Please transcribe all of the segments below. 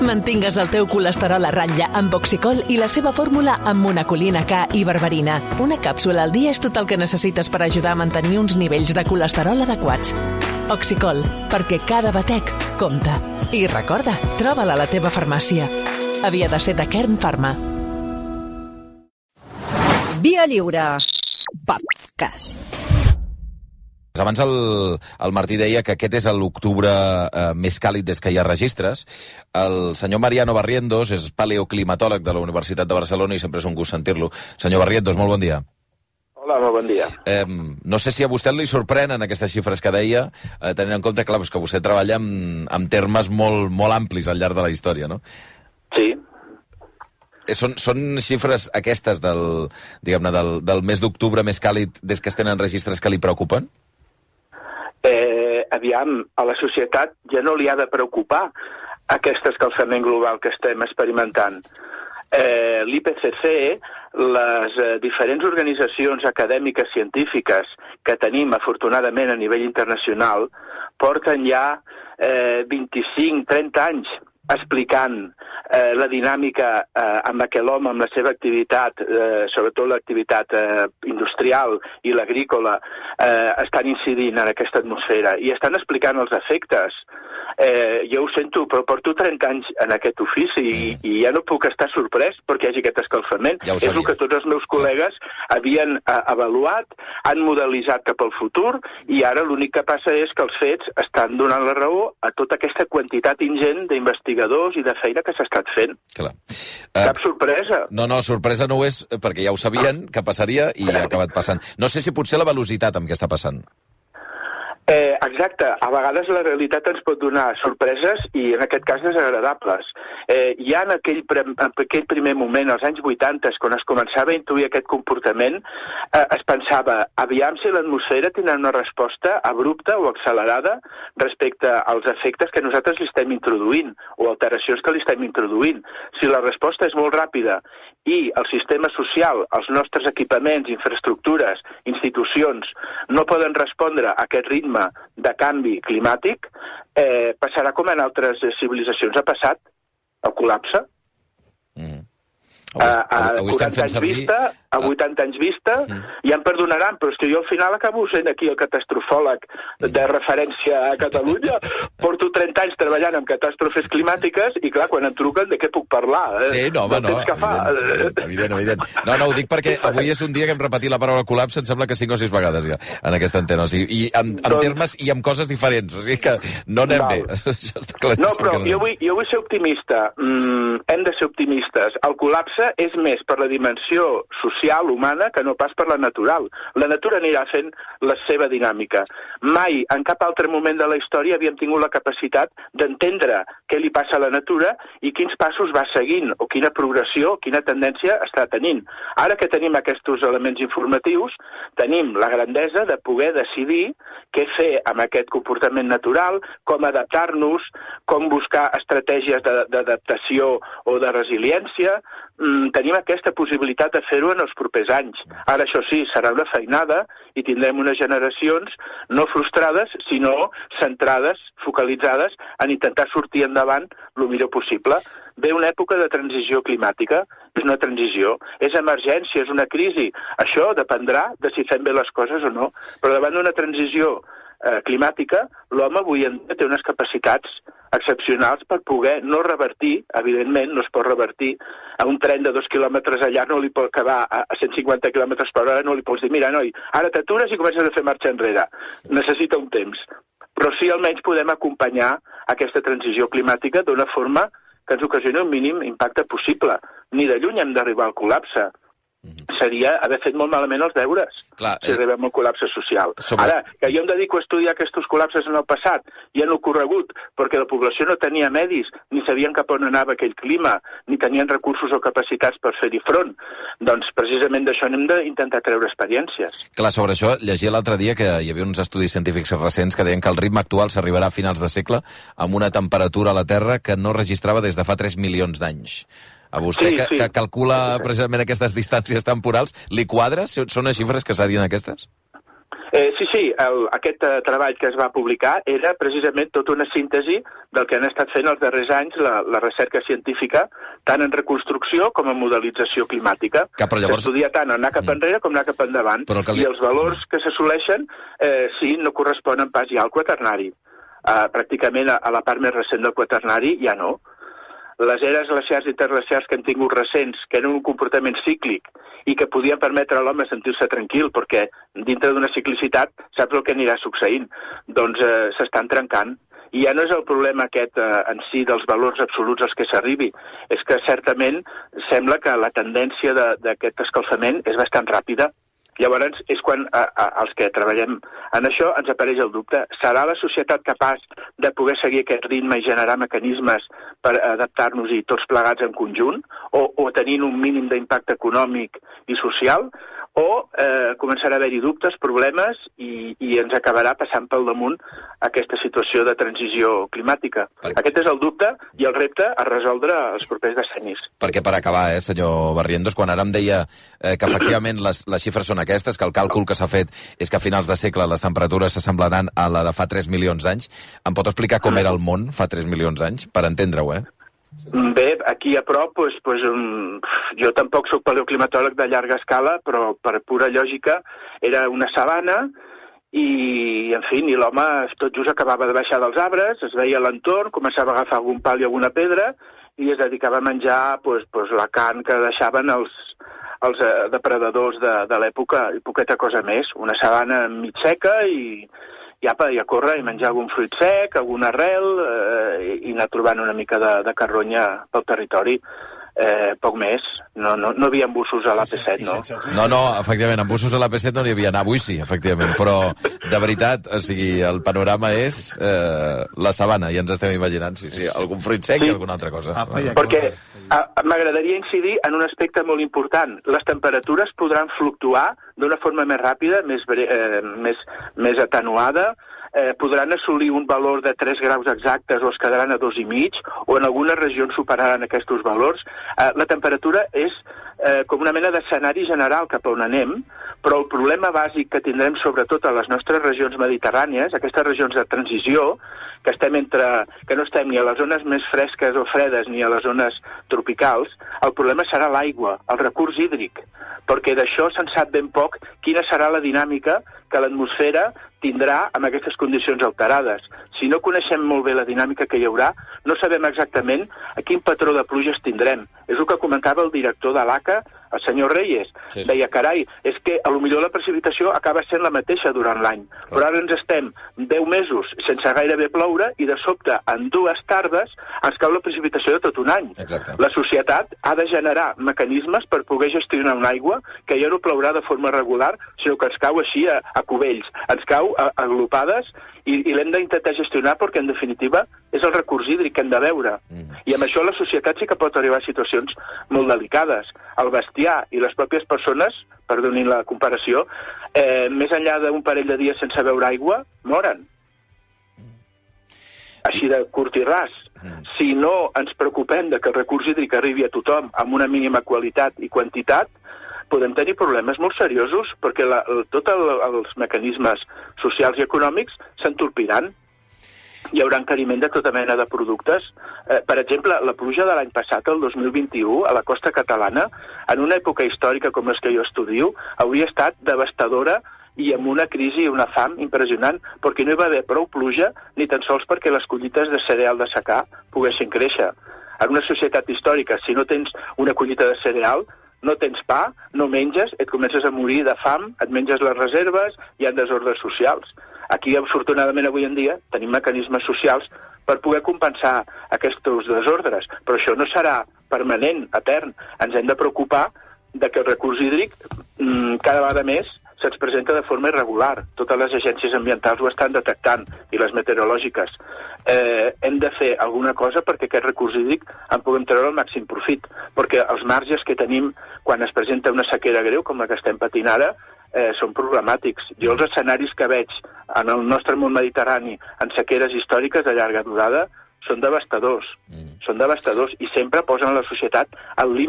Mantingues el teu colesterol a ratlla amb Oxicol i la seva fórmula amb monacolina K i berberina. Una càpsula al dia és tot el que necessites per ajudar a mantenir uns nivells de colesterol adequats. Oxicol, perquè cada batec compta. I recorda, troba-la a la teva farmàcia. Havia de ser de Kern Pharma. Via Lliure. Podcast. Abans el Martí deia que aquest és l'octubre més càlid des que hi ha registres. El senyor Mariano Barrientos és paleoclimatòleg de la Universitat de Barcelona i sempre és un gust sentir-lo. Senyor Barrientos, molt bon dia. Hola, molt bon dia. No sé si a vostè li sorprenen aquestes xifres que deia, tenint en compte clar, que vostè treballa en termes molt amplis al llarg de la història, no? Sí. Són xifres aquestes del mes d'octubre més càlid des que es tenen registres que li preocupen? Aviam, a la societat ja no li ha de preocupar aquest escalfament global que estem experimentant. L'IPCC, les diferents organitzacions acadèmiques científiques que tenim, afortunadament, a nivell internacional, porten ja 25-30 anys explicant la dinàmica amb la que l'home, amb la seva activitat, sobretot l'activitat industrial i l'agrícola, estan incidint en aquesta atmosfera i estan explicant els efectes. Jo ho sento, però porto 30 anys en aquest ofici i ja no puc estar sorprès perquè hi hagi aquest escalfament. Ja és el que tots els meus col·legues havien avaluat, han modelitzat cap al futur i ara l'únic que passa és que els fets estan donant la raó a tota aquesta quantitat ingent d'investigadors i de feina que s'ha estat fent. Clar. Cap sorpresa. No, sorpresa no ho és, perquè ja ho sabien que passaria i ha acabat passant. No sé si potser la velocitat amb què està passant. Exacte. A vegades la realitat ens pot donar sorpreses i, en aquest cas, desagradables. Ja en aquell primer moment, als anys 80, quan es començava a intuir aquest comportament, es pensava, aviam si l'atmosfera tindrà una resposta abrupta o accelerada respecte als efectes que nosaltres li estem introduint o alteracions que li estem introduint. Si la resposta és molt ràpida i el sistema social, els nostres equipaments, infraestructures, institucions, no poden respondre a aquest ritme de canvi climàtic, passarà com en altres civilitzacions ha passat, el col·lapse. A 40 anys vista, a 80 anys vista, ja em perdonaran, però és que jo al final acabo sent aquí el catastrofòleg de referència a Catalunya. Porto 30 anys treballant en catàstrofes climàtiques i, clar, quan em truquen, de què puc parlar? Sí, no, evident. No, ho dic perquè avui és un dia que hem repetit la paraula col·lapse, em sembla que 5 o 6 vegades ja, en aquesta antena. O sigui, i en termes i amb coses diferents, o sigui que no anem bé. No, però jo vull ser optimista. Hem de ser optimistes. El col·lapse és més per la dimensió social, humana, que no pas per la natural. La natura anirà fent la seva dinàmica. Mai, en cap altre moment de la història, havíem tingut la capacitat d'entendre què li passa a la natura i quins passos va seguint, o quina progressió, quina tendència està tenint. Ara que tenim aquests elements informatius, tenim la grandesa de poder decidir què fer amb aquest comportament natural, com adaptar-nos, com buscar estratègies d'adaptació o de resiliència. Tenim aquesta possibilitat de fer-ho en els propers anys. Ara, això sí, serà una feinada i tindrem unes generacions no frustrades, sinó centrades, focalitzades en intentar sortir endavant el millor possible. Ve una època de transició climàtica, és una transició, és emergència, és una crisi. Això dependrà de si fem bé les coses o no, però davant d'una transició climàtica, l'home avui en dia té unes capacitats excepcionals per poder no revertir, evidentment, no es pot revertir a un tren de 2 quilòmetres allà, no li pot acabar a 150 quilòmetres per hora, no li pots dir, mira, noi, ara t'atures i comences a fer marxa enrere. Necessita un temps. Però sí, almenys podem acompanyar aquesta transició climàtica d'una forma que ens ocasioni un mínim impacte possible. Ni de lluny hem d'arribar al col·lapse. Seria haver fet molt malament els deures, si arribem al col·lapse social. Ara, que jo em dedico a estudiar aquests col·lapses en el passat i en el corregut, perquè la població no tenia medis, ni sabien cap on anava aquell clima, ni tenien recursos o capacitats per fer-hi front, doncs precisament d'això n'hem d'intentar treure experiències. Clar, sobre això, llegia l'altre dia que hi havia uns estudis científics recents que deien que el ritme actual s'arribarà a finals de segle amb una temperatura a la Terra que no registrava des de fa 3 milions d'anys. A vostè, que calcula precisament aquestes distàncies temporals, li quadra? Són les xifres que serien aquestes? Sí, aquest treball que es va publicar era precisament tota una síntesi del que han estat fent els darrers anys la recerca científica, tant en reconstrucció com en modelització climàtica. S'estudia tant anar cap enrere com anar cap endavant. I els valors que s'assoleixen, sí, no corresponen pas ja al quaternari. Pràcticament a la part més recent del quaternari ja no. Les eres glaciars i interglaciars que hem tingut recents, que eren un comportament cíclic i que podien permetre a l'home sentir-se tranquil, perquè dintre d'una ciclicitat saps el que anirà succeint, doncs s'estan trencant. I ja no és el problema aquest en si dels valors absoluts als que s'arribi, és que certament sembla que la tendència d'aquest escalfament és bastant ràpida. Llavors és quan els que treballem en això ens apareix el dubte. Serà la societat capaç de poder seguir aquest ritme i generar mecanismes per adaptar-nos-hi tots plegats en conjunt, o tenint un mínim d'impacte econòmic i social, o començarà a haver-hi dubtes, problemes, i ens acabarà passant pel damunt aquesta situació de transició climàtica. Aquest és el dubte i el repte a resoldre els propers decennis. Perquè per acabar, senyor Barrientos, quan ara em deia que efectivament les xifres són aquestes, que el càlcul que s'ha fet és que a finals de segle les temperatures s'assemblaran a la de fa 3 milions d'anys, em pot explicar com era el món fa 3 milions d'anys? Per entendre-ho, Bé, aquí a prop, jo tampoc soc paleoclimatòleg de llarga escala, però per pura lògica era una sabana i, en fi, l'home tot just acabava de baixar dels arbres, es veia l'entorn, començava a agafar algun pal i alguna pedra i es dedicava a menjar la carn que deixaven els depredadors de l'època i poqueta cosa més. Una sabana mig seca i a córrer i menjar algun fruit sec, alguna arrel i anar trobant una mica de carronya pel territori. Poc més. No hi havia embussos a l'AP7, no? No, efectivament, embussos a l'AP7 no n'hi havia. Avui sí, efectivament, però de veritat, o sigui, el panorama és la sabana, ja ens estem imaginant, sí, algun fruit sec i alguna altra cosa. Perquè m'agradaria incidir en un aspecte molt important. Les temperatures podran fluctuar d'una forma més ràpida, més atenuada, podran assolir un valor de 3 graus exactes o es quedaran a 2,5, o en algunes regions superaran aquests valors. La temperatura és com una mena d'escenari general cap a on anem, però el problema bàsic que tindrem sobretot a les nostres regions mediterrànies, aquestes regions de transició, que no estem ni a les zones més fresques o fredes ni a les zones tropicals, el problema serà l'aigua, el recurs hídric, perquè d'això se'n sap ben poc quina serà la dinàmica que l'atmosfera tindrà amb aquestes condicions alterades. Si no coneixem molt bé la dinàmica que hi haurà, no sabem exactament a quin patró de pluges tindrem. És el que comentava el director de l'ACA, el senyor Reyes. Sí. Deia, carai, és que potser la precipitació acaba sent la mateixa durant l'any, però ara ens estem 10 mesos sense gairebé ploure i de sobte en 2 tardes ens cau la precipitació de tot un any. Exacte. La societat ha de generar mecanismes per poder gestionar una aigua que ja no plourà de forma regular, sinó que ens cau així a cubells, ens cau agrupades i l'hem d'intentar gestionar perquè, en definitiva, és el recurs hídric que hem de veure. I amb això la societat sí que pot arribar a situacions molt delicades. El bestiar i les pròpies persones, perdonin la comparació, més enllà d'un parell de dies sense beure aigua, moren. Així de curt i ras. Si no ens preocupem de que el recurs hídric arribi a tothom amb una mínima qualitat i quantitat, podem tenir problemes molt seriosos perquè tots els mecanismes socials i econòmics s'entorpiran. Hi haurà encariment de tota mena de productes. Per exemple, la pluja de l'any passat, el 2021, a la costa catalana, en una època històrica com és que jo estudio, hauria estat devastadora i amb una crisi i una fam impressionant, perquè no hi va haver prou pluja ni tan sols perquè les collites de cereal de secà poguessin créixer. En una societat històrica, si no tens una collita de cereal, no tens pa, no menges, et comences a morir de fam, et menges les reserves, hi ha desordres socials. Aquí, afortunadament, avui en dia, tenim mecanismes socials per poder compensar aquests desordres, però això no serà permanent, etern. Ens hem de preocupar de que el recurs hídric cada vegada més se'ns presenta de forma irregular. Totes les agències ambientals ho estan detectant, i les meteorològiques. Hem de fer alguna cosa perquè aquest recurs hídric en puguem treure el màxim profit, perquè els marges que tenim quan es presenta una sequera greu, com la que estem patint ara, són problemàtics. Jo els escenaris que veig en el nostre món mediterrani en sequeres històriques de llarga durada són devastadors. Són devastadors i sempre posen la societat al límit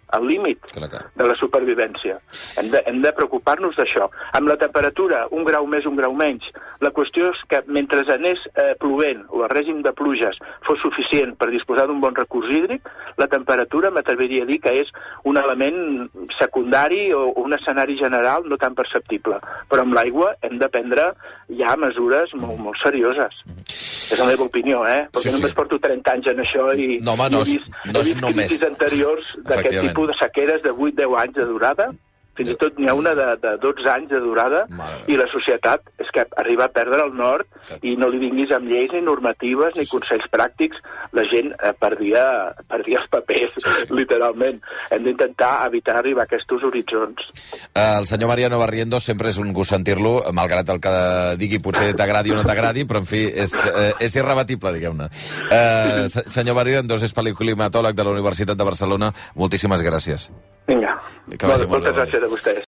al límit de la supervivència. Hem de preocupar-nos d'això. Amb la temperatura, 1 grau més, 1 grau menys, la qüestió és que mentre anés plovent o el règim de pluges fos suficient per disposar d'un bon recurs hídric, la temperatura m'atreviria a dir que és un element secundari o un escenari general no tan perceptible. Però amb l'aigua hem de prendre ja mesures molt serioses. És la meva opinió, perquè només porto 30 anys en això i he vist crisis anteriors d'aquest tipus de sequeres de 8-10 anys de durada. Fins i tot n'hi ha una de 12 anys de durada i la societat és que arriba a perdre el nord i no li vinguis amb lleis ni normatives ni consells pràctics. La gent perdia els papers, literalment. Hem d'intentar evitar arribar a aquests horitzons. El senyor Mariano Barrientos sempre és un gust sentir-lo, malgrat el que digui potser t'agradi o no t'agradi, però en fi, és irrebatible, diguem-ne. Senyor Barrientos és paleoclimatòleg de la Universitat de Barcelona. Moltíssimes gràcies. Vinga, moltes gràcies a vostès.